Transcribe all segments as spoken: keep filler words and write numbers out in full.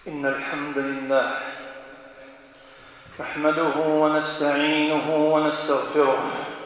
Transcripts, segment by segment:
إن الحمد لله نحمده ونستعينه ونستغفره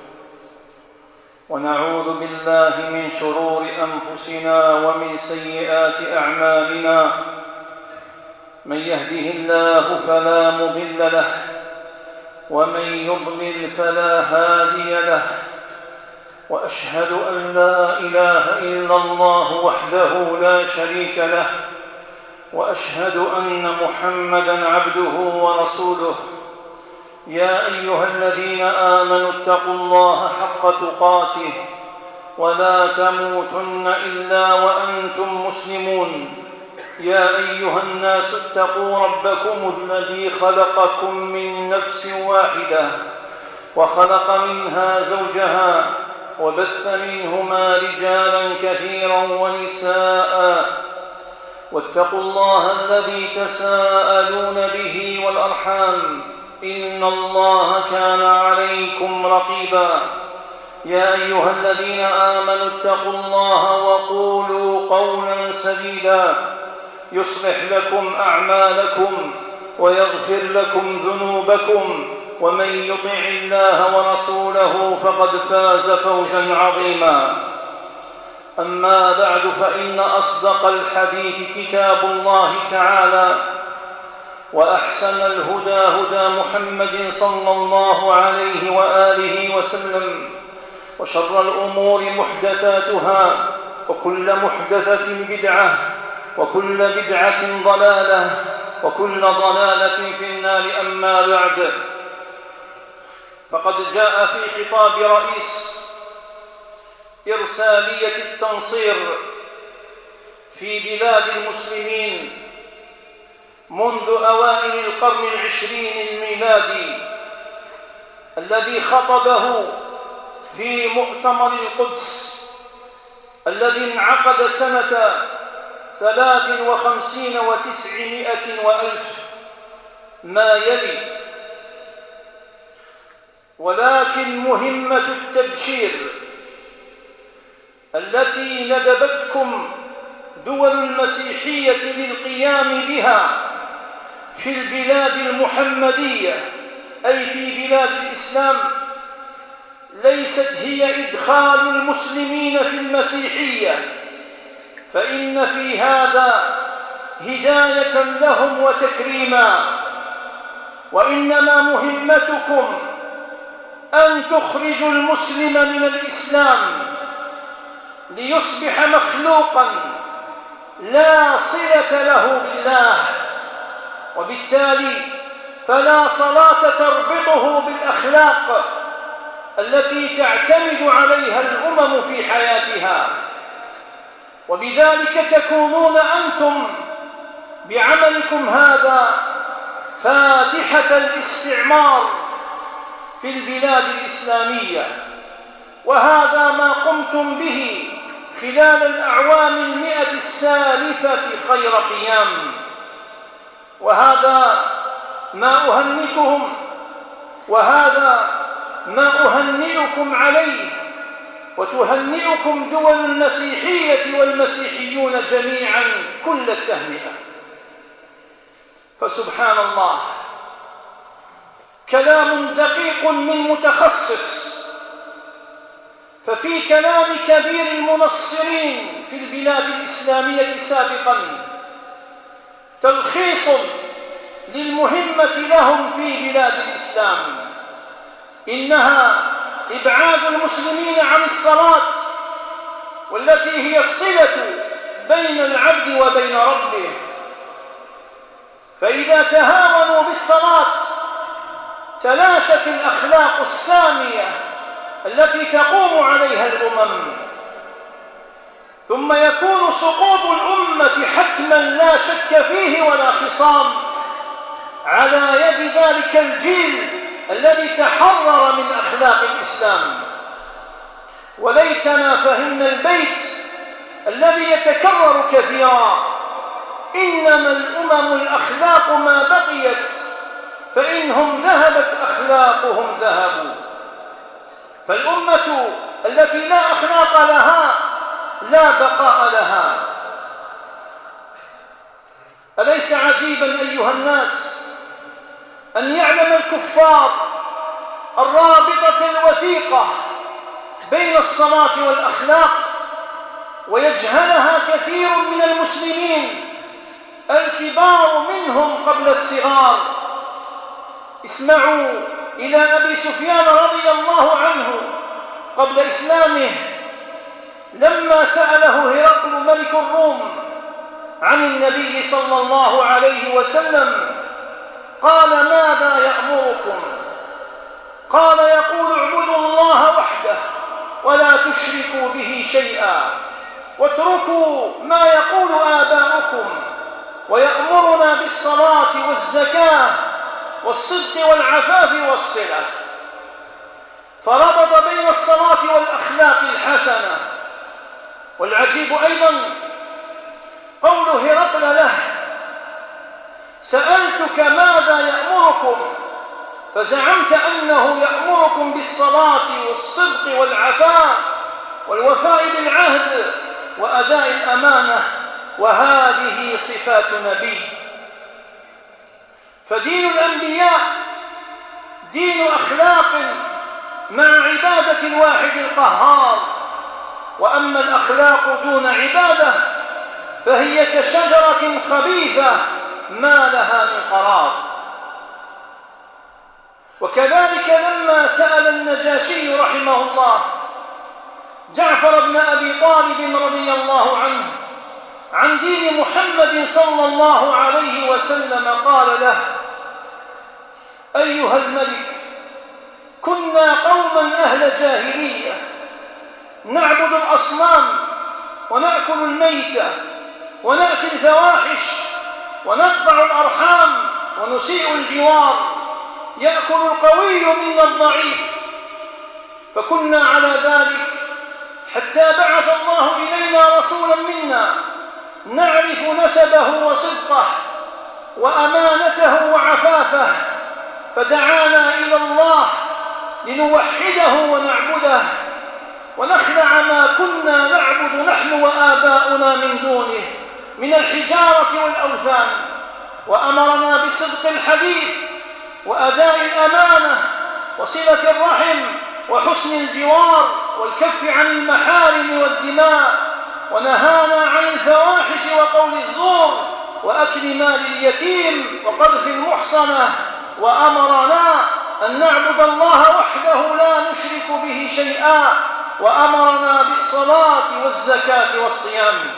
ونعوذ بالله من شرور أنفسنا ومن سيئات أعمالنا. من يهده الله فلا مضل له ومن يضلل فلا هادي له، وأشهد أن لا إله إلا الله وحده لا شريك له، وأشهد أن محمدًا عبده ورسوله. يا أيها الذين آمنوا اتقوا الله حق تقاته ولا تموتن إلا وأنتم مسلمون. يا أيها الناس اتقوا ربكم الذي خلقكم من نفس واحدة وخلق منها زوجها وبث منهما رجالاً كثيراً ونساءً، واتقوا الله الذي تساءلون به والأرحام إن الله كان عليكم رقيبا. يا أيها الذين آمنوا اتقوا الله وقولوا قولا سديدا يصلح لكم أعمالكم ويغفر لكم ذنوبكم، ومن يطع الله ورسوله فقد فاز فوزا عظيما. أما بعد، فإن أصدق الحديث كتاب الله تعالى، وأحسن الهدى هدى محمد صلى الله عليه وآله وسلم، وشر الأمور محدثاتها، وكل محدثة بدعة، وكل بدعة ضلالة، وكل ضلالة في النار. أما بعد، فقد جاء في خطاب رئيس إرسالية التنصير في بلاد المسلمين منذ أوائل القرن العشرين الميلادي، الذي خطبه في مؤتمر القدس الذي انعقد سنة ثلاث وخمسين وتسعمائة وألف ما يلي. ولكن مهمة التبشير التي ندبتكم دول المسيحية للقيام بها في البلاد المحمدية، أي في بلاد الإسلام، ليست هي إدخال المسلمين في المسيحية، فإن في هذا هداية لهم وتكريما، وإنما مهمتكم أن تخرجوا المسلم من الإسلام ليصبح مخلوقاً لا صلة له بالله، وبالتالي فلا صلاة تربطه بالأخلاق التي تعتمد عليها الأمم في حياتها. وبذلك تكونون أنتم بعملكم هذا فاتحة الاستعمار في البلاد الإسلامية، وهذا ما قمتم به خلال الأعوام المئة السالفة خير قيام، وهذا ما أهنئكم وهذا ما أهنئكم عليه، وتهنئكم دول المسيحية والمسيحيون جميعا كل التهنئة. فسبحان الله، كلام دقيق من متخصص، ففي كلام كبير المنصرين في البلاد الإسلامية سابقا تلخيص للمهمة لهم في بلاد الإسلام، إنها إبعاد المسلمين عن الصلاة، والتي هي الصلة بين العبد وبين ربه. فإذا تهاونوا بالصلاة تلاشت الأخلاق السامية التي تقوم عليها الأمم، ثم يكون سقوط الأمة حتما لا شك فيه ولا خصام على يد ذلك الجيل الذي تحرر من أخلاق الإسلام. وليتنا فهمنا البيت الذي يتكرر كثيرا: إنما الأمم الأخلاق ما بقيت، فإنهم ذهبت أخلاقهم ذهبوا. فالأمة التي لا أخلاق لها لا بقاء لها. أليس عجيبا أيها الناس أن يعلم الكفار الرابطة الوثيقة بين الصلاة والأخلاق ويجهلها كثير من المسلمين الكبار منهم قبل الصغار؟ اسمعوا إلى أبي سفيان رضي الله عنه قبل إسلامه لما سأله هرقل ملك الروم عن النبي صلى الله عليه وسلم قال: ماذا يأمركم؟ قال: يقول اعبدوا الله وحده ولا تشركوا به شيئا واتركوا ما يقول آباؤكم، ويأمرنا بالصلاة والزكاة والصدق والعفاف والصلة. فربط بين الصلاة والأخلاق الحسنة. والعجيب أيضا قول هرقل له: سألتك ماذا يأمركم، فزعمت أنه يأمركم بالصلاة والصدق والعفاف والوفاء بالعهد وأداء الأمانة، وهذه صفات نبي. فدين الأنبياء دين أخلاق مع عبادة الواحد القهار، وأما الأخلاق دون عبادة فهي كشجرة خبيثة ما لها من قرار. وكذلك لما سأل النجاشي رحمه الله جعفر بن أبي طالب رضي الله عنه عن دين محمد صلى الله عليه وسلم قال له: أيها الملك، كنا قوما أهل جاهلية نعبد الأصنام ونأكل الميتة ونأتي الفواحش ونقطع الأرحام ونسيء الجوار، يأكل القوي منا الضعيف، فكنا على ذلك حتى بعث الله إلينا رسولا منا نعرف نسبه وصدقه وأمانته وعفافه، فدعانا إلى الله لنوحده ونعبده ونخلع ما كنا نعبد نحن وآباؤنا من دونه من الحجارة والأوثان، وأمرنا بصدق الحديث وأداء الأمانة وصلة الرحم وحسن الجوار والكف عن المحارم والدماء، ونهانا عن الفواحش وقول الزور وأكل مال اليتيم وقذف المحصنة، وأمرنا أن نعبد الله وحده لا نشرك به شيئا، وأمرنا بالصلاة والزكاة والصيام.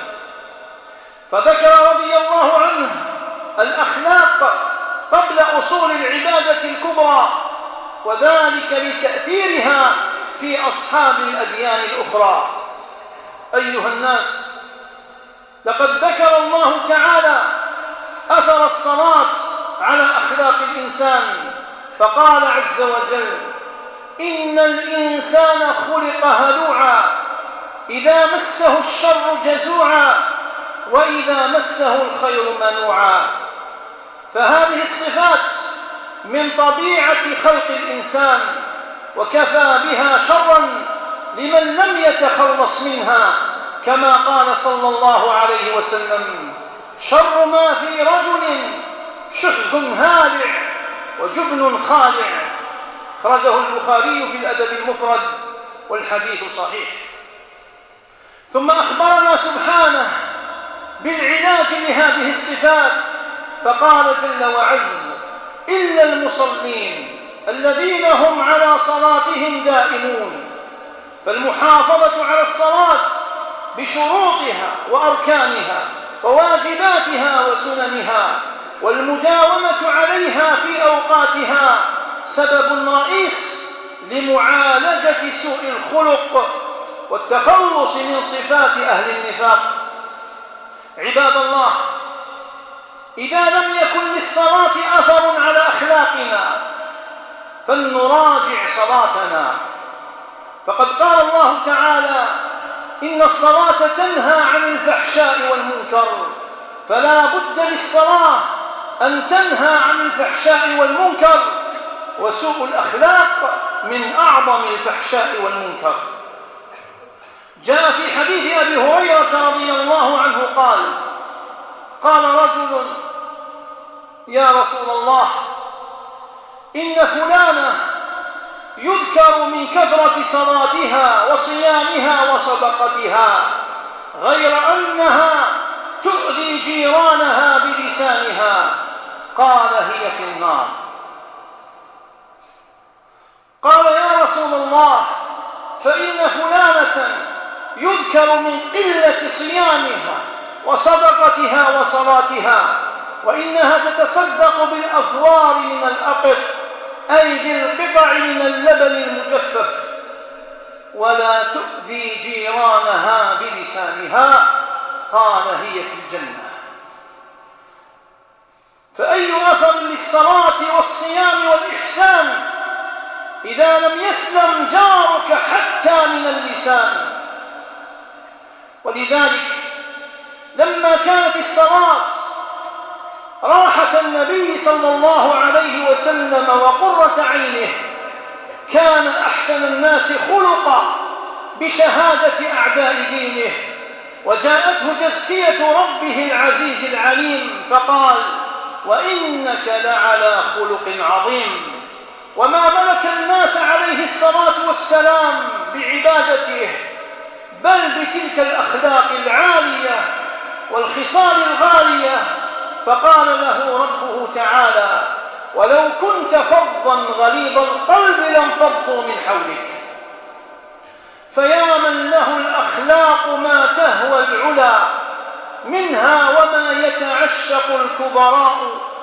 فذكر رضي الله عنه الأخلاق قبل أصول العبادة الكبرى، وذلك لتأثيرها في أصحاب الأديان الأخرى. أيها الناس، لقد ذكر الله تعالى أثر الصلاة على أخلاق الإنسان، فقال عز وجل: إن الإنسان خلق هلوعا إذا مسه الشر جزوعا وإذا مسه الخير منوعا. فهذه الصفات من طبيعة خلق الإنسان، وكفى بها شرا لمن لم يتخلص منها، كما قال صلى الله عليه وسلم: شر ما في رجل شح هالع وجبن خالع. أخرجه البخاري في الأدب المفرد والحديث صحيح. ثم أخبرنا سبحانه بالعلاج لهذه الصفات، فقال جل وعز: إلا المصلين الذين هم على صلاتهم دائمون. فالمحافظة على الصلاة بشروطها وأركانها وواجباتها وسننها والمداومة عليها في أوقاتها سبب رئيس لمعالجة سوء الخلق والتخلص من صفات أهل النفاق. عباد الله، إذا لم يكن للصلاة أثر على أخلاقنا فلنراجع صلاتنا، فقد قال الله تعالى: إن الصلاة تنهى عن الفحشاء والمنكر. فلا بد للصلاة أن تنهى عن الفحشاء والمنكر، وسوء الأخلاق من أعظم الفحشاء والمنكر. جاء في حديث أبي هريرة رضي الله عنه قال: قال رجل: يا رسول الله، إن فلانة يذكر من كثرة صلاتها وصيامها وصدقتها، غير أنها تؤذي جيرانها بلسانها، قال: هي في النار. قال: يا رسول الله، فإن فلانة يذكر من قلة صيامها وصدقتها وصلاتها، وإنها تتصدق بالأفوار من الأقط، أي بالقطع من اللبن المجفف، ولا تؤذي جيرانها بلسانها، قال: هي في الجنة. فأي أثر للصلاة والصيام والإحسان إذا لم يسلم جارك حتى من اللسان؟ ولذلك لما كانت الصلاة راحة النبي صلى الله عليه وسلم وقرة عينه، كان أحسن الناس خلقا بشهادة أعداء دينه، وجاءته تزكية ربه العزيز العليم فقال: وإنك لعلى خلق عظيم. وما ملك الناس عليه الصلاة والسلام بعبادته، بل بتلك الأخلاق العالية والخصال الغالية، فقال له ربه تعالى: ولو كنت فظا غليظ القلب لانفضوا من حولك. فيا من له الأخلاق ما تهوى العلا، منها وما يتعشق الكبراء،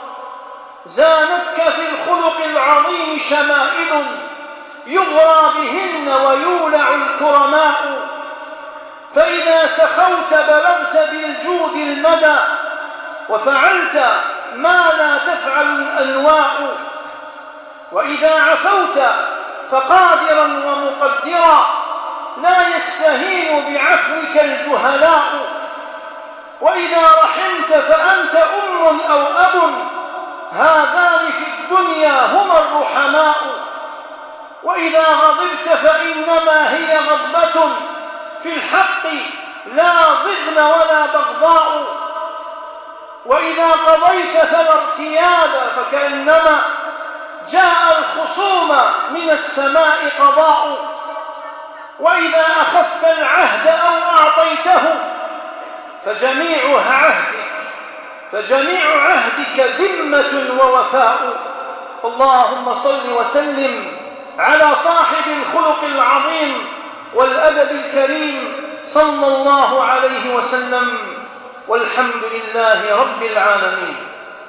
زانتك في الخلق العظيم شمائل، يغرى بهن ويولع الكرماء. فإذا سخوت بلغت بالجود المدى، وفعلت ما لا تفعل الأنواء. وإذا عفوت فقادرا ومقدرا، لا يستهين بعفوك الجهلاء. وإذا رحمت فأنت أم أو أب، هذان في الدنيا هما الرحماء. وإذا غضبت فإنما هي غضبة في الحق، لا ضغن ولا بغضاء. وإذا قضيت فلا ارتياب، فكأنما جاء الخصوم من السماء قضاء. وإذا أخذت العهد أو أعطيته فجميع عهدك فجميع عهدك ذمة ووفاء. فاللهم صل وسلم على صاحب الخلق العظيم والأدب الكريم صلى الله عليه وسلم، والحمد لله رب العالمين.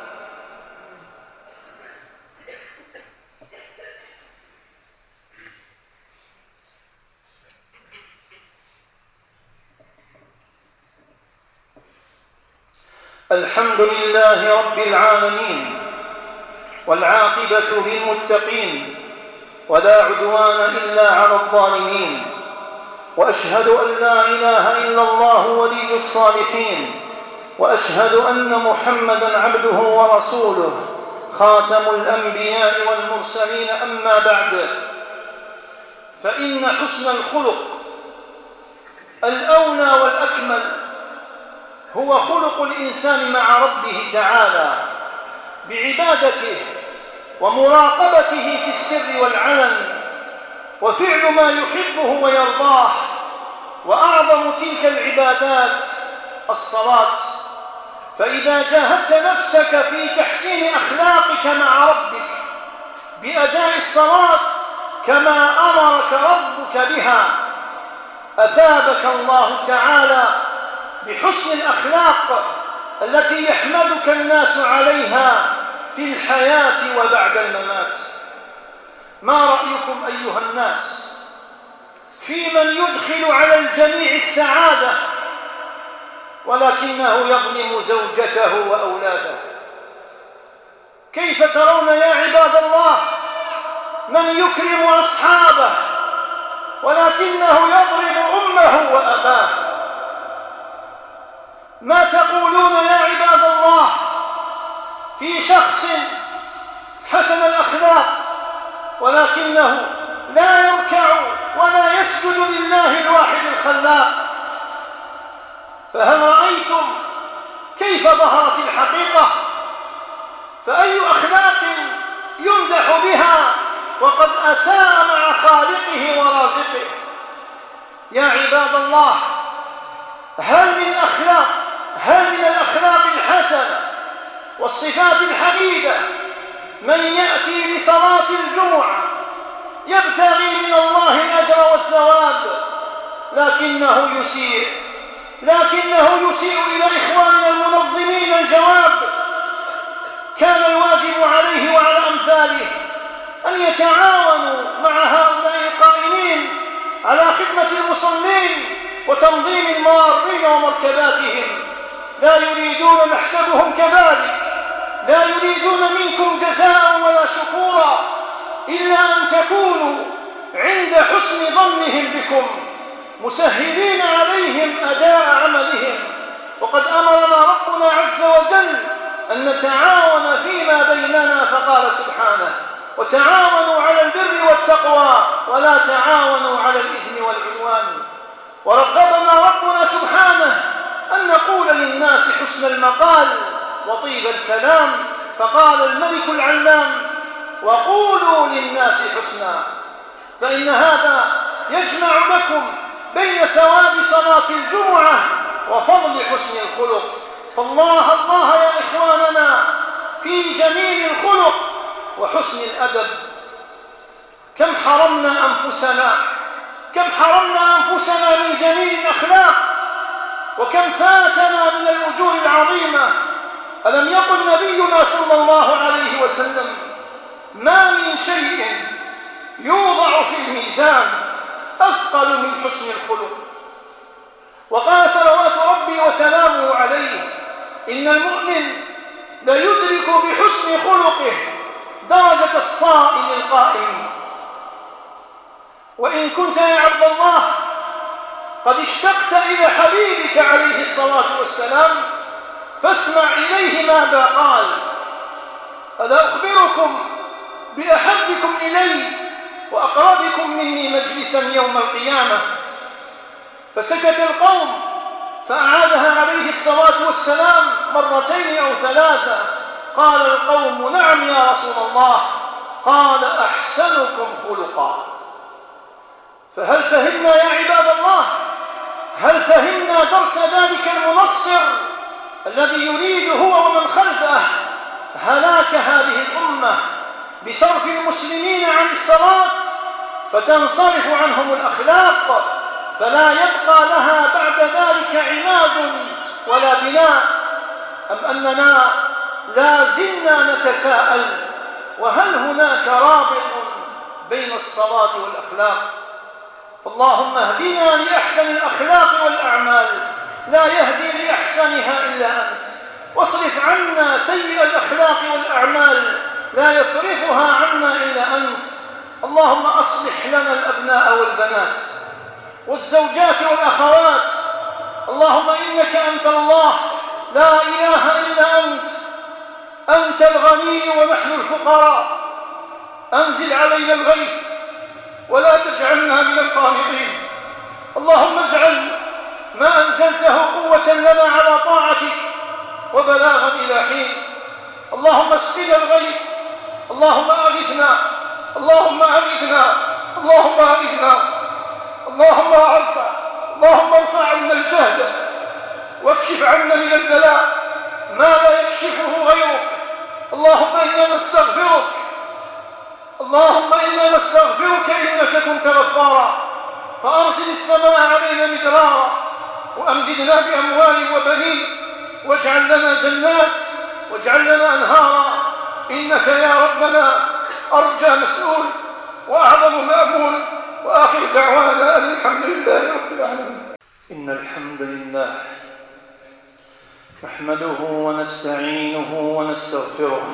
الحمد لله رب العالمين، والعاقبة للمتقين، ولا عدوان إلا على الظالمين. وأشهد أن لا إله إلا الله ولي الصالحين، وأشهد أن محمدًا عبده ورسوله خاتم الأنبياء والمرسلين. أما بعد، فإن حسن الخلق الأولى والأكمل هو خلق الإنسان مع ربه تعالى بعبادته ومراقبته في السر والعلن، وفعل ما يحبه ويرضاه. وأعظم تلك العبادات الصلاة. فإذا جاهدت نفسك في تحسين أخلاقك مع ربك بأداء الصلاة كما أمرك ربك بها، أثابك الله تعالى بحسن الأخلاق التي يحمدك الناس عليها في الحياة وبعد الممات. ما رأيكم أيها الناس في من يدخل على الجميع السعادة ولكنه يظلم زوجته وأولاده؟ كيف ترون يا عباد الله من يكرم أصحابه ولكنه يضرب أمه وأباه؟ ما تقولون يا عباد الله في شخص حسن الأخلاق ولكنه لا يركع ولا يسجد لله الواحد الخلاق؟ فهل رأيتم كيف ظهرت الحقيقة؟ فأي أخلاق يمدح بها وقد أساء مع خالقه ورازقه؟ يا عباد الله، هل من أخلاق هل من الأخلاق الحسنة والصفات الحميدة من يأتي لصلاة الجمعة يبتغي من الله الأجر والثواب لكنه يسيء لكنه يسيء إلى إخواننا المنظمين الجواب؟ كان الواجب عليه وعلى أمثاله أن يتعاونوا مع هؤلاء القائمين على خدمة المصلين وتنظيم المارين ومركباتهم. لا يريدون نحسبهم كذلك، لا يريدون منكم جزاء ولا شكورا إلا أن تكونوا عند حسن ظنهم بكم مسهلين عليهم أداء عملهم. وقد أمرنا ربنا عز وجل أن نتعاون فيما بيننا، فقال سبحانه: وتعاونوا على البر والتقوى ولا تعاونوا على الإثم والعدوان. ورغبنا ربنا سبحانه أن نقول للناس حسن المقال وطيب الكلام، فقال الملك العلام: وقولوا للناس حسنا. فإن هذا يجمع لكم بين ثواب صلاة الجمعة وفضل حسن الخلق. فالله الله يا إخواننا في جميل الخلق وحسن الأدب. كم حرمنا أنفسنا كم حرمنا أنفسنا من جميل الأخلاق، وكم فاتنا من الأجور العظيمة. ألم يقل نبينا صلى الله عليه وسلم: ما من شيء يوضع في الميزان أثقل من حسن الخلق. وقال صلوات ربي وسلامه عليه: إن المؤمن ليدرك بحسن خلقه درجة الصائم القائم. وإن كنت يا عبد الله قد اشتقت إلى حبيبك عليه الصلاة والسلام فاسمع إليه ماذا قال: ألا أخبركم بأحبكم إلي وأقربكم مني مجلسا يوم القيامة؟ فسكت القوم، فأعادها عليه الصلاة والسلام مرتين أو ثلاثة. قال القوم: نعم يا رسول الله. قال: أحسنكم خلقا. فهل فهمنا يا عباد الله؟ هل فهمنا درس ذلك المنصر الذي يريد هو ومن خلفه هلاك هذه الأمة بصرف المسلمين عن الصلاة فتنصرف عنهم الأخلاق، فلا يبقى لها بعد ذلك عماد ولا بناء؟ أم أننا لا زلنا نتساءل: وهل هناك رابط بين الصلاة والأخلاق؟ فاللهم اهدنا لأحسن الأخلاق والأعمال، لا يهدي لأحسنها إلا أنت. واصرف عنا سيء الأخلاق والأعمال، لا يصرفها عنا إلا أنت. اللهم أصلح لنا الأبناء والبنات والزوجات والأخوات. اللهم إنك أنت الله، لا إله إلا أنت. أنت الغني ونحن الفقراء. أنزل علينا الغيث ولا تجعلنا من القانطين. اللهم اجعل ما أنزلته قوة لنا على طاعتك وبلاغا إلى حين. اللهم اسقنا الغيث. اللهم أغثنا. اللهم أغثنا. اللهم أغثنا. اللهم ارفع اللهم ارفع عنا الجهد واكشف عنا من البلاء ما لا يكشفه غيرك. اللهم إنا نستغفرك اللهم إنا نستغفرك إنك كنت غفارا، فأرسل السماء علينا مدرارا وأمددنا بأموال وبنين، واجعل لنا جنات واجعل لنا أنهارا، إنك يا ربنا أرجى مسؤول وأعظم مأمول. وآخر دعوانا أن الحمد لله رب العالمين. إن الحمد لله نحمده ونستعينه ونستغفره،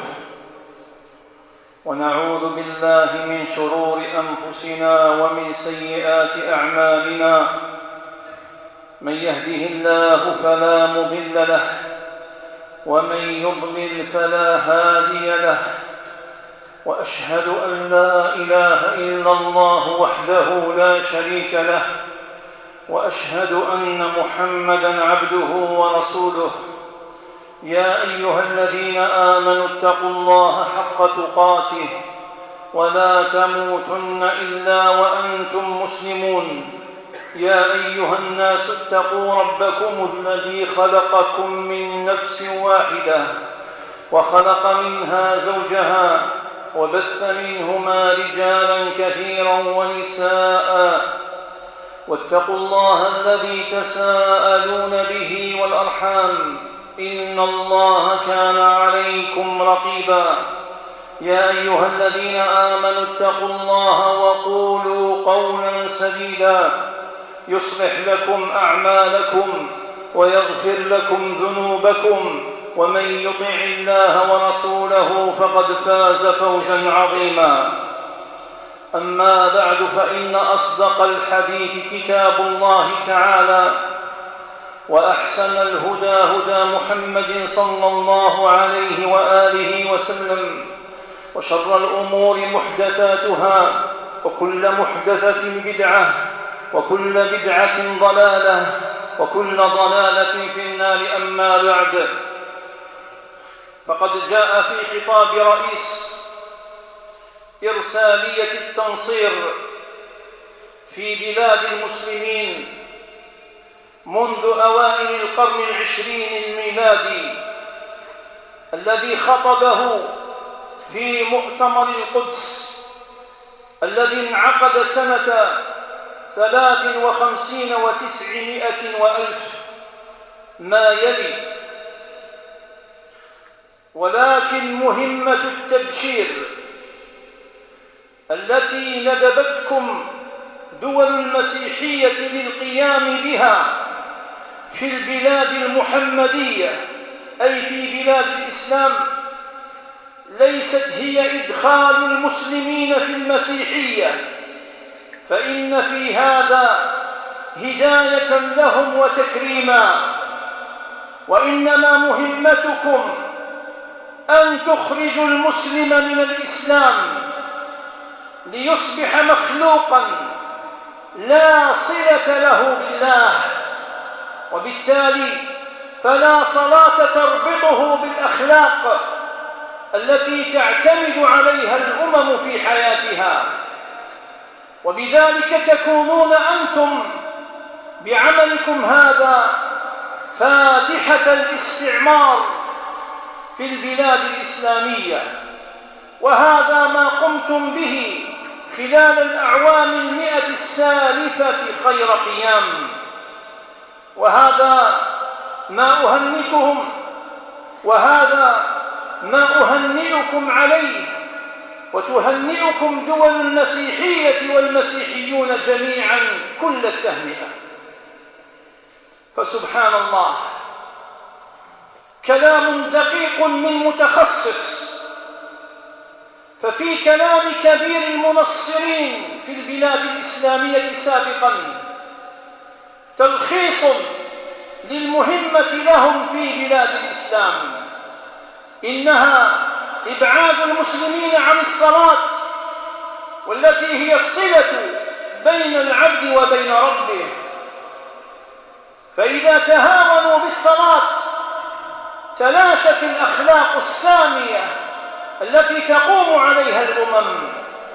ونعوذ بالله من شرور أنفسنا ومن سيئات أعمالنا. من يهده الله فلا مضل له، ومن يضلل فلا هادي له. وأشهد أن لا إله إلا الله وحده لا شريك له، وأشهد أن محمدًا عبده ورسوله. يا أيها الذين آمنوا اتقوا الله حق تقاته ولا تموتن إلا وأنتم مسلمون. يا أيها الناس اتقوا ربكم الذي خلقكم من نفس واحدة وخلق منها زوجها وبث منهما رجالا كثيرا ونساء واتقوا الله الذي تساءلون به والأرحام إن الله كان عليكم رقيبا. يا أيها الذين آمنوا اتقوا الله وقولوا قولا سديدا يصلح لكم أعمالكم ويغفر لكم ذنوبكم ومن يطع الله ورسوله فقد فاز فوزا عظيما. أما بعد، فإن أصدق الحديث كتاب الله تعالى، وأحسن الهدى هدى محمد صلى الله عليه وآله وسلم، وشر الأمور محدثاتها، وكل محدثة بدعة، وكل بدعة ضلالة، وكل ضلالة في النار. أما بعد، فقد جاء في خطاب رئيس إرسالية التنصير في بلاد المسلمين منذ أوائل القرن العشرين الميلادي، الذي خطبه في مؤتمر القدس الذي انعقد سنة ثلاث وخمسين وتسعمائة وألف ما يلي. ولكن مهمة التبشير التي ندبتكم دول المسيحية للقيام بها في البلاد المحمدية، أي في بلاد الإسلام، ليست هي إدخال المسلمين في المسيحية، فإن في هذا هداية لهم وتكريما، وإنما مهمتكم أن تخرجوا المسلم من الإسلام ليصبح مخلوقا لا صلة له بالله، وبالتالي فلا صلاة تربطه بالأخلاق التي تعتمد عليها الأمم في حياتها. وبذلك تكونون أنتم بعملكم هذا فاتحة الاستعمار في البلاد الإسلامية، وهذا ما قمتم به خلال الأعوام المئة السالفة خير قيام، وهذا ما أهنئكم وهذا ما أهنئكم عليه، وتهنئكم دول المسيحية والمسيحيون جميعا كل التهنئة. فسبحان الله، كلام دقيق من متخصص، ففي كلام كبير المنصرين في البلاد الإسلامية سابقا تلخيص للمهمة لهم في بلاد الإسلام، إنها إبعاد المسلمين عن الصلاة، والتي هي الصلة بين العبد وبين ربه، فإذا تهاونوا بالصلاة تلاشت الأخلاق السامية التي تقوم عليها الأمم،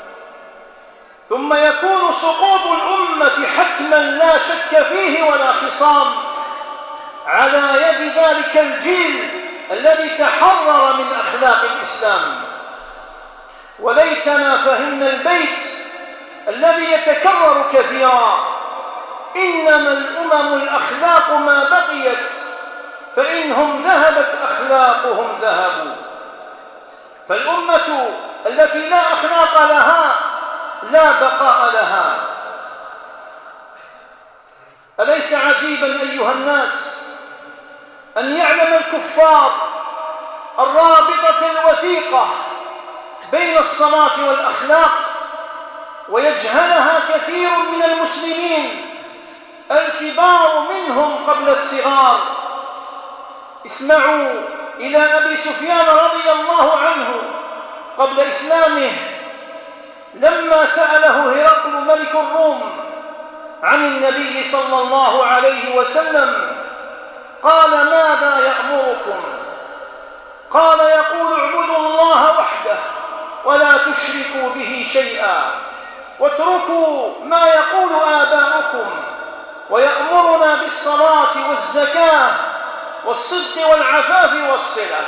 ثم يكون سقوط الأمة حتما لا شك فيه ولا خصام على يد ذلك الجيل الذي تحرر من أخلاق الإسلام. وليتنا فهمنا البيت الذي يتكرر كثيرا: إنما الأمم الأخلاق ما بقيت، فإنهم ذهبت أخلاقهم ذهبوا. فالأمة التي لا أخلاق لها لا بقاء لها. أليس عجيبا أيها الناس أن يعلم الكفار الرابطة الوثيقة بين الصلاة والأخلاق، ويجهلها كثير من المسلمين الكبار منهم قبل الصغار. اسمعوا إلى أبي سفيان رضي الله عنه قبل إسلامه، لما سأله هرقل ملك الروم عن النبي صلى الله عليه وسلم قال: ماذا يأمركم؟ قال يقول اعبدوا الله وحده ولا تشركوا به شيئا واتركوا ما يقول آباؤكم، ويأمرنا بالصلاة والزكاة والصدق والعفاف والصلة.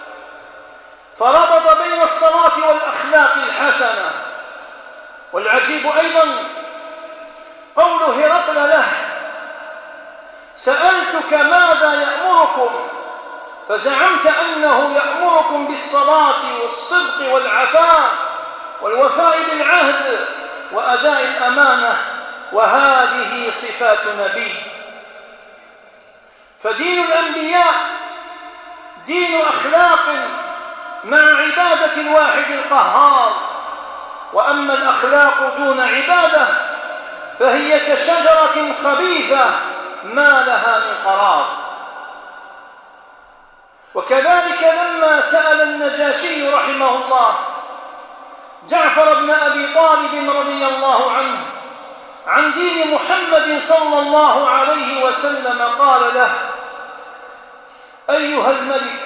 فربط بين الصلاة والأخلاق الحسنة. والعجيب أيضا قول هرقل له: سألتك ماذا يأمركم، فزعمت أنه يأمركم بالصلاة والصدق والعفاف والوفاء بالعهد وأداء الأمانة، وهذه صفات نبي. فدين الأنبياء دين أخلاق مع عبادة الواحد القهار، وأما الأخلاق دون عبادة فهي كشجرة خبيثة ما لها من قرار. وكذلك لما سأل النجاشي رحمه الله جعفر بن أبي طالب رضي الله عنه عن دين محمد صلى الله عليه وسلم قال له: أيها الملك،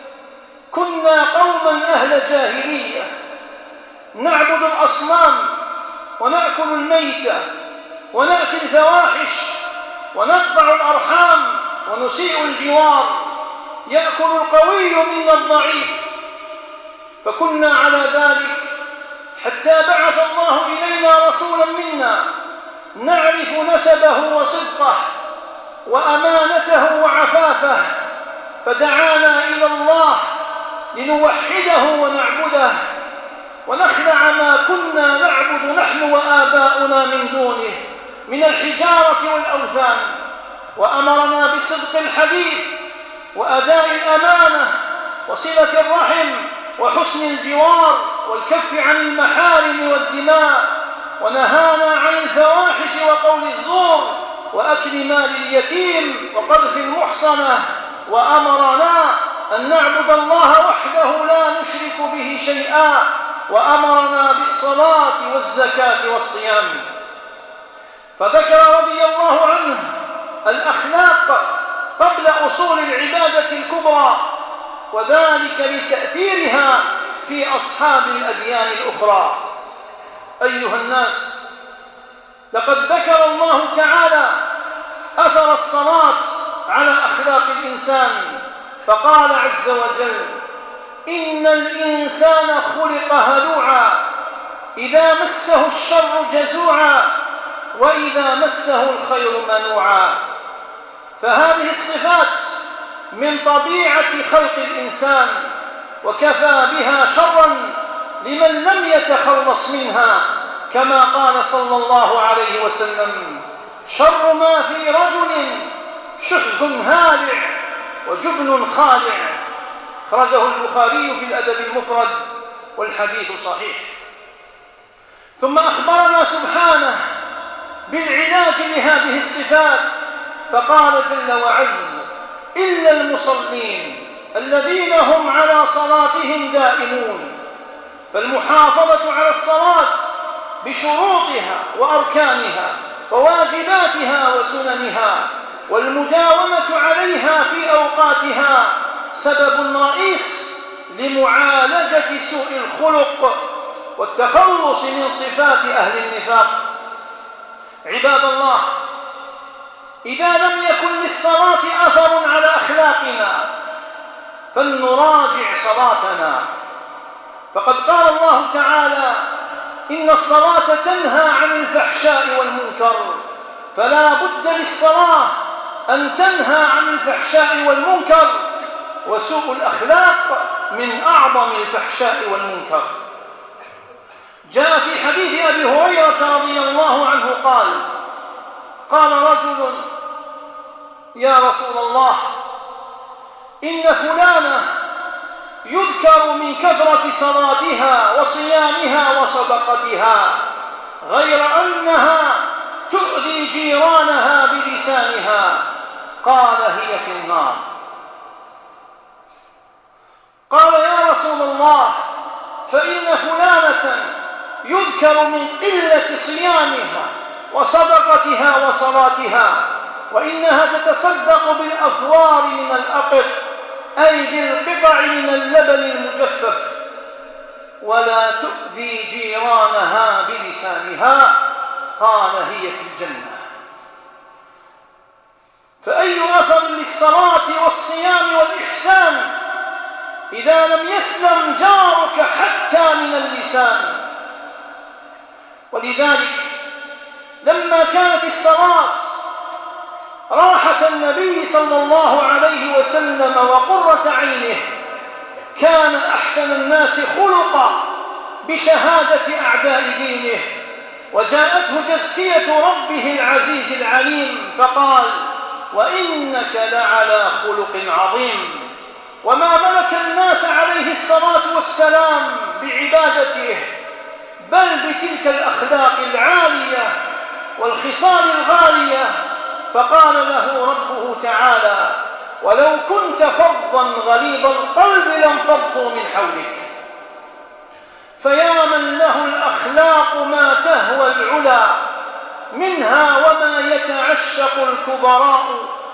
كنا قوما أهل جاهلية نعبد الأصنام ونأكل الميتة ونأتي الفواحش ونقطع الأرحام ونسيء الجوار، يأكل القوي منا الضعيف، فكنا على ذلك حتى بعث الله إلينا رسولا منا نعرف نسبه وصدقه وأمانته وعفافه، فدعانا إلى الله لنوحده ونعبده ونخلع ما كنا نعبد نحن وآباؤنا من دونه من الحجارة والأوثان، وأمرنا بصدق الحديث وأداء الأمانة وصلة الرحم وحسن الجوار والكف عن المحارم والدماء، ونهانا عن الفواحش وقول الزور وأكل مال اليتيم وقذف المحصنة، وأمرنا أن نعبد الله وحده لا نشرك به شيئا، وأمرنا بالصلاة والزكاة والصيام. فذكر رضي الله عنه الأخلاق قبل أصول العبادة الكبرى، وذلك لتأثيرها في أصحاب الأديان الأخرى. أيها الناس، لقد ذكر الله تعالى أثر الصلاة على أخلاق الإنسان، فقال عز وجل: إن الإنسان خلق هلوعا إذا مسه الشر جزوعا وإذا مسه الخير منوعا. فهذه الصفات من طبيعة خلق الإنسان، وكفى بها شرا لمن لم يتخلص منها، كما قال صلى الله عليه وسلم: شر ما في رجل شح هالع وجبن خالع. أخرجه البخاري في الأدب المفرد والحديث صحيح. ثم أخبرنا سبحانه بالعلاج لهذه الصفات، فقال جل وعز: إلا المصلين الذين هم على صلاتهم دائمون. فالمحافظة على الصلاة بشروطها وأركانها وواجباتها وسننها والمداومة عليها في أوقاتها سبب رئيس لمعالجة سوء الخلق والتخلص من صفات أهل النفاق. عباد الله، إذا لم يكن للصلاة أثر على أخلاقنا فلنراجع صلاتنا، فقد قال الله تعالى: إن الصلاة تنهى عن الفحشاء والمنكر. فلا بد للصلاة أن تنهى عن الفحشاء والمنكر، وسوء الأخلاق من أعظم الفحشاء والمنكر. جاء في حديث أبي هريرة رضي الله عنه قال: قال رجل: يا رسول الله، إن فلانة يذكر من كثرة صلاتها وصيامها وصدقتها، غير أنها تؤذي جيرانها بلسانها، قال: هي في النار. قال: يا رسول الله، فإن فلانة يذكر من قلة صيامها وصدقتها وصلاتها، وإنها تتصدق بالأفوار من الأقط، أي بالقطع من اللبن المجفف، ولا تؤذي جيرانها بلسانها، قال هي في الجنة. فأي أثر للصلاة والصيام والإحسان إذا لم يسلم جارك حتى من اللسان؟ ولذلك لما كانت الصلاة راحة النبي صلى الله عليه وسلم وقرة عينه، كان أحسن الناس خلقا بشهادة أعداء دينه، وجاءته تزكية ربه العزيز العليم فقال: وإنك لعلى خلق عظيم. وما ملك الناس عليه الصلاة والسلام بعبادته، بل بتلك الأخلاق العالية والخصال الغالية، فقال له ربه تعالى: ولو كنت فظا غليظ القلب لانفضوا من حولك. فيا من له الأخلاق ما تهوى العلا، منها وما يتعشق الكبراء،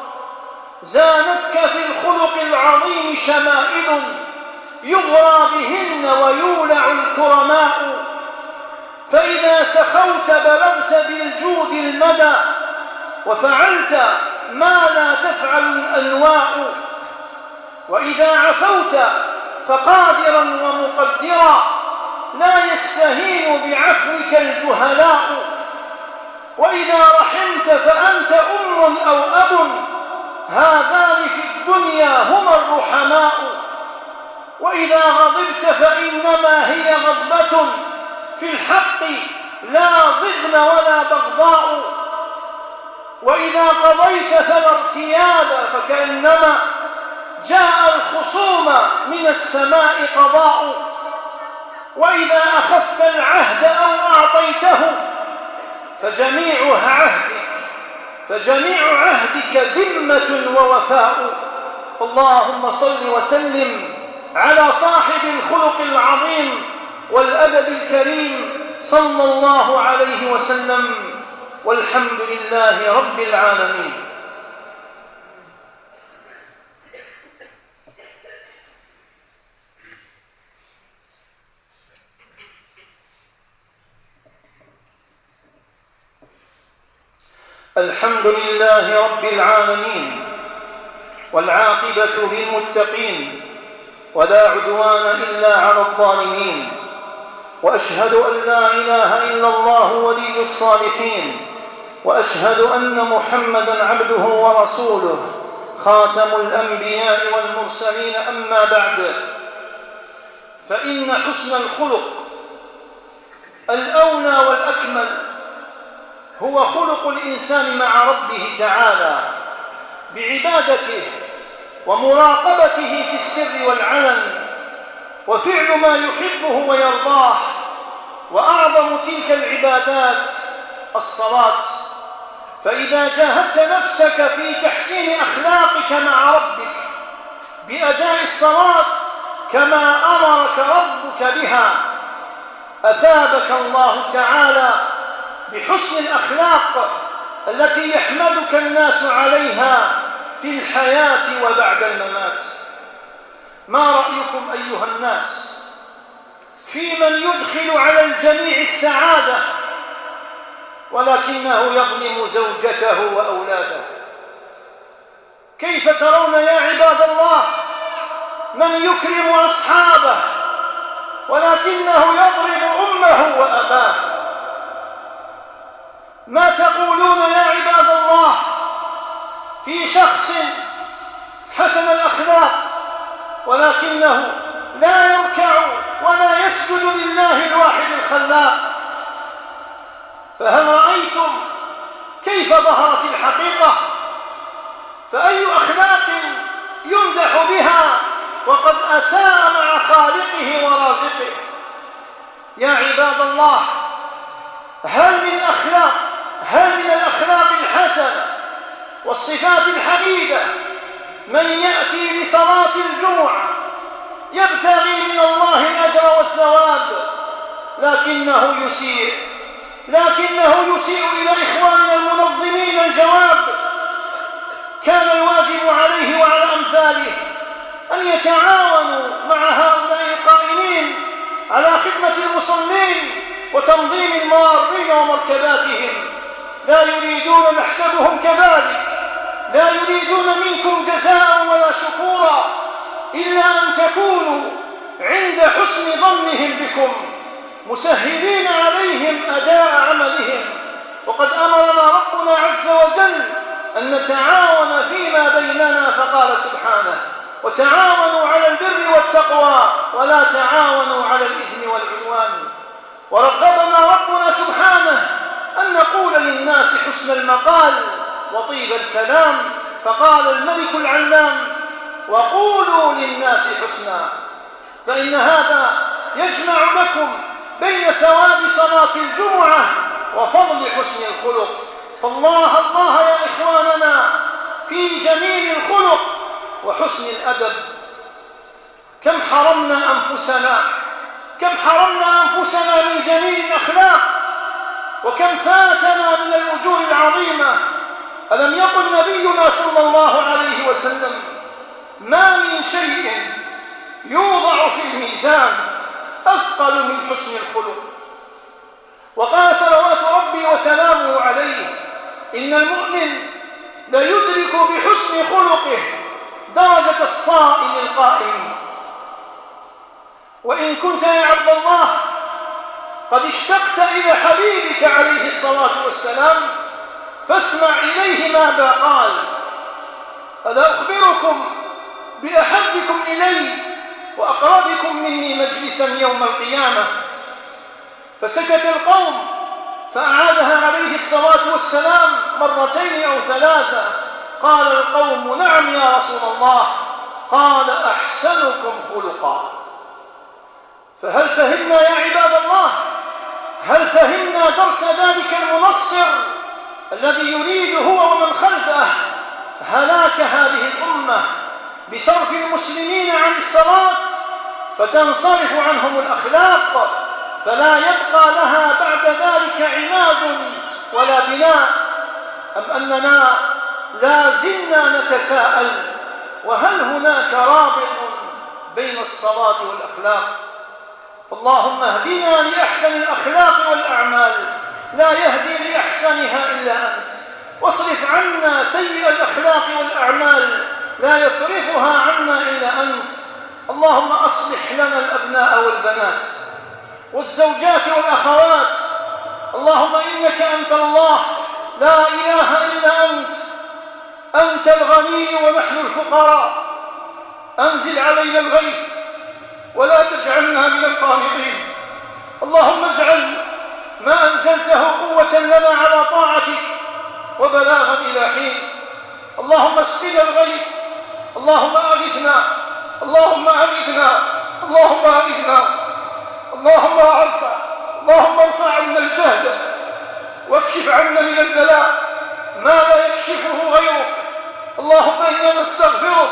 زانتك في الخلق العظيم شمائل، يغرى بهن ويولع الكرماء. فإذا سخوت بلغت بالجود المدى، وفعلت ما لا تفعل الأنواء. وإذا عفوت فقادرا ومقدرا، لا يستهين بعفوك الجهلاء. وإذا رحمت فأنت أم أو أب، هذان في الدنيا هما الرحماء. وإذا غضبت فإنما هي غضبة في الحق، لا ضغن ولا بغضاء. وإذا قضيت فلا ارتياب، فكأنما جاء الخصوم من السماء قضاء. وإذا أخذت العهد أو أعطيته فجميع عهدك فجميع عهدك ذمة ووفاء. فاللهم صل وسلم على صاحب الخلق العظيم والأدب الكريم صلى الله عليه وسلم، والحمد لله رب العالمين. الحمد لله رب العالمين، والعاقبة للمتقين، ولا عدوان إلا على الظالمين. وأشهد أن لا إله إلا الله ولي الصالحين، وأشهد أن محمدًا عبده ورسوله خاتم الأنبياء والمرسلين. أما بعد، فإن حسن الخلق الأولى والأكمل هو خلق الإنسان مع ربه تعالى بعبادته ومراقبته في السر والعلن، وفعل ما يحبه ويرضاه. وأعظم تلك العبادات الصلاة. فإذا جاهدت نفسك في تحسين أخلاقك مع ربك بأداء الصلاة كما أمرك ربك بها، أثابك الله تعالى بحسن الأخلاق التي يحمدك الناس عليها في الحياة وبعد الممات. ما رأيكم أيها الناس في من يدخل على الجميع السعادة ولكنه يظلم زوجته وأولاده؟ كيف ترون يا عباد الله من يكرم أصحابه ولكنه يضرب أمه وأباه؟ ما تقولون يا عباد الله في شخص حسن الأخلاق ولكنه لا يركع ولا يسجد لله الواحد الخلاق؟ فهل رأيتم كيف ظهرت الحقيقة؟ فأي أخلاق يمدح بها وقد أساء مع خالقه ورازقه؟ يا عباد الله، هل من أخلاق هل من الأخلاق الحسنة والصفات الحميدة من يأتي لصلاة الجمعة يبتغي من الله الأجر والثواب لكنه يسيء لكنه يسيء إلى إخواننا المنظمين الجواب؟ كان الواجب عليه وعلى أمثاله أن يتعاونوا مع هؤلاء القائمين على خدمة المصلين وتنظيم المارين ومركباتهم. لا يريدون نحسبهم كذلك، لا يريدون منكم جزاء ولا شكورا إلا أن تكونوا عند حسن ظنهم بكم مسهلين عليهم أداء عملهم. وقد أمرنا ربنا عز وجل أن نتعاون فيما بيننا، فقال سبحانه: وتعاونوا على البر والتقوى ولا تعاونوا على الإثم والعدوان. ورغبنا ربنا سبحانه أن نقول للناس حسن المقال وطيب الكلام، فقال الملك العلام: وقولوا للناس حسنا. فإن هذا يجمع لكم بين ثواب صلاة الجمعة وفضل حسن الخلق. فالله الله يا إخواننا في جميل الخلق وحسن الأدب. كم حرمنا أنفسنا كم حرمنا أنفسنا من جميل الأخلاق، وكم فاتنا من الأجور العظيمة. ألم يقل نبينا صلى الله عليه وسلم: ما من شيء يوضع في الميزان أثقل من حسن الخلق. وقال صلوات ربي وسلامه عليه: إن المؤمن ليدرك بحسن خلقه درجة الصائم القائم. وإن كنت يا عبد الله قد اشتقت إلى حبيبك عليه الصلاة والسلام فاسمع إليه ماذا قال: ألا أخبركم بأحبكم إلي وأقربكم مني مجلسا يوم القيامة؟ فسكت القوم، فأعادها عليه الصلاة والسلام مرتين أو ثلاثة. قال القوم: نعم يا رسول الله. قال: أحسنكم خلقا. فهل فهمنا يا عباد الله؟ هل فهمنا درس ذلك المنصر الذي يريد هو ومن خلفه هلاك هذه الأمة بصرف المسلمين عن الصلاة فتنصرف عنهم الأخلاق، فلا يبقى لها بعد ذلك عماد ولا بناء؟ أم أننا لا زلنا نتساءل: وهل هناك رابط بين الصلاة والأخلاق؟ فاللهم اهدنا لأحسن الأخلاق والأعمال، لا يهدي لأحسنها إلا أنت. واصرف عنا سيء الأخلاق والأعمال، لا يصرفها عنا إلا أنت. اللهم أصلح لنا الأبناء والبنات والزوجات والأخوات. اللهم إنك أنت الله، لا إله إلا أنت. أنت الغني ونحن الفقراء. أنزل علينا الغيث ولا تجعلنا من القانطين. اللهم اجعل ما أنزلته قوة لنا على طاعتك وبلاغا إلى حين. اللهم اسقنا الغيث. اللهم أغثنا. اللهم أغثنا. اللهم أغثنا. اللهم ارفع اللهم ارفع عنا الجهد واكشف عنا من البلاء ما لا يكشفه غيرك. اللهم إنا نستغفرك.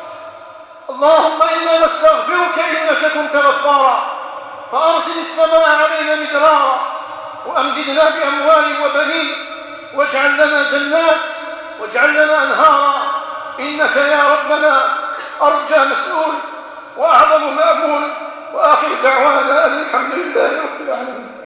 اللهم إنا نستغفرك إنك كنت غفارا، فأرسل السماء علينا مدرارا وأمددنا بأموال وبنين، واجعل لنا جنات واجعل لنا أنهارا، إنك يا ربنا أرجى مسؤول وأعظم مأمول. وآخر دعوانا أن الحمد لله رب العالمين.